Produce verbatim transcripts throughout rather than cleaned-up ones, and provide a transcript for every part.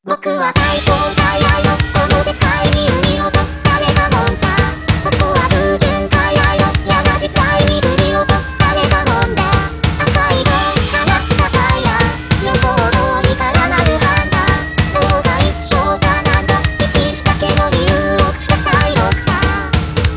僕は最高最愛のこの世界に生み落とされたモンスター。そこは従順快愛の矢が時代に振り落とされたもんだ。赤い色放ったファイヤー、予想通りからなるハンター。どうだ一生かなんだ生きるだけの理由をくださいドクター。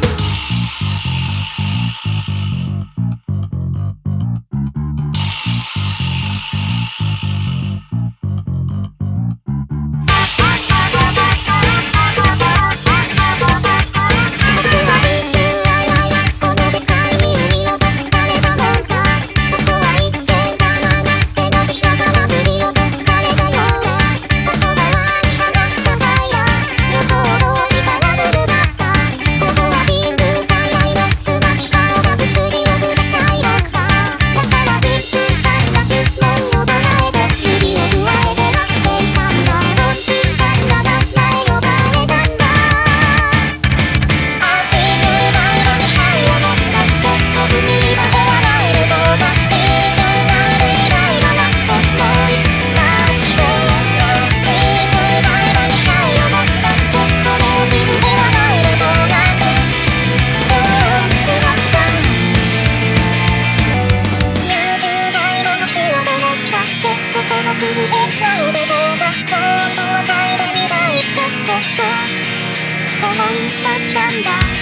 無邪気なのでしょうか。本当は最後に泣いたこと思い出したんだ。